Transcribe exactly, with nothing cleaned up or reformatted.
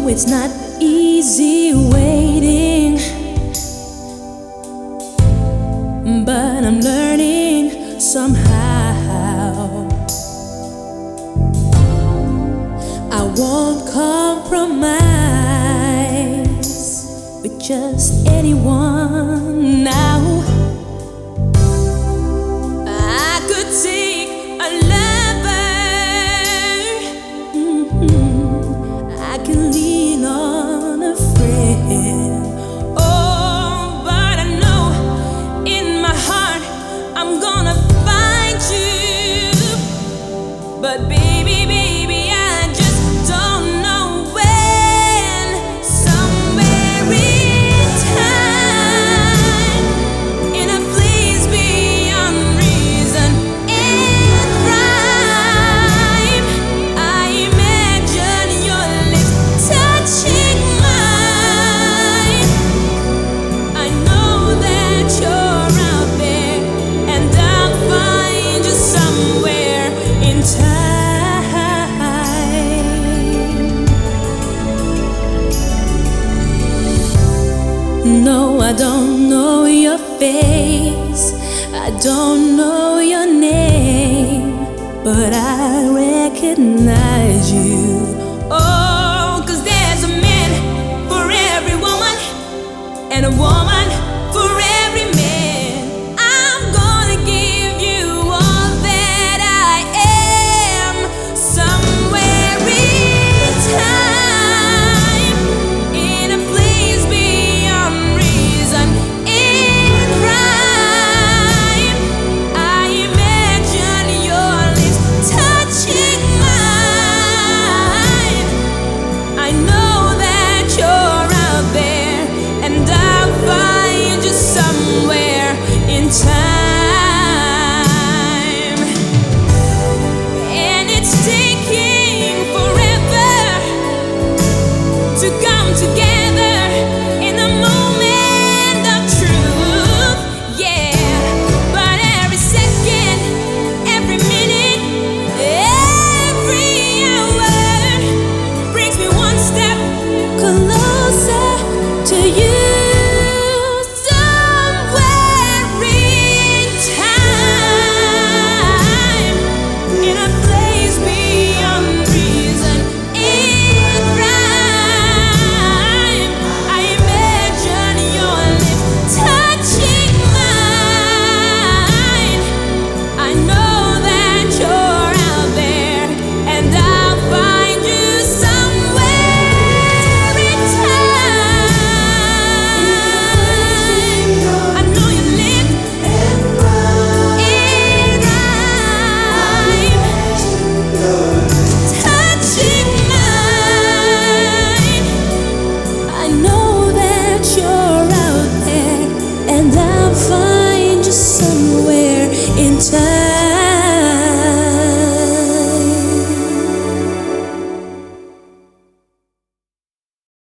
It's not easy waiting, but I'm learning somehow. I won't compromise with just anyone now. I could take a lover, mm-hmm. I can lean on a friend. Oh, but I know in my heart I'm gonna find you. But baby, baby, I just don't know when. Somewhere in time, in a place beyond reason and rhyme, I imagine your lips touching mine. I know that you're out there, and I'll find you somewhere in time. No, I don't know your face, I don't know your name, but I recognize you. Oh, 'cause there's a man for every woman, and a woman